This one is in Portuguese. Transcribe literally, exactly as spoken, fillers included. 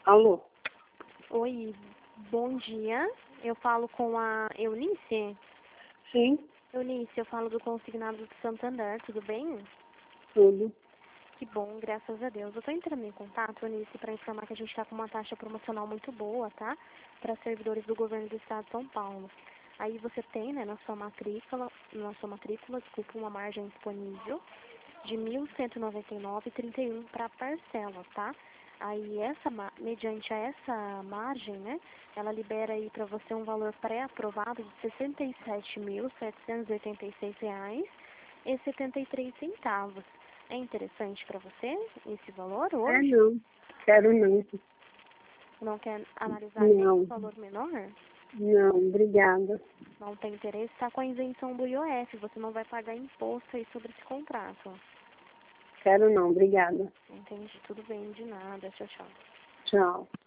Alô? Oi, bom dia. Eu falo com a Eunice. Sim, Eunice, eu falo do Consignado do Santander, tudo bem? tudo. Que bom, graças a Deus. Eu estou entrando em contato, Eunice, para informar que a gente está com uma taxa promocional muito boa, tá? Para servidores do governo do estado de São Paulo. Aí você tem, né, na sua matrícula, na sua matrícula, desculpa, uma margem disponível de mil cento e noventa e nove vírgula trinta e um para parcela, tá? Aí essa, ma- mediante a essa margem, né, ela libera aí para você um valor pré-aprovado de sessenta e sete mil setecentos e oitenta e seis reais e setenta e três centavos. É interessante para você esse valor É, hoje? não. Quero não. Não quer analisar nenhum Não, valor menor? não, obrigada. Não tem interesse? Está com a isenção do I O F, você não vai pagar imposto aí sobre esse contrato. Quero não, obrigada. Entendi, tudo bem, de nada, tchau, tchau. Tchau.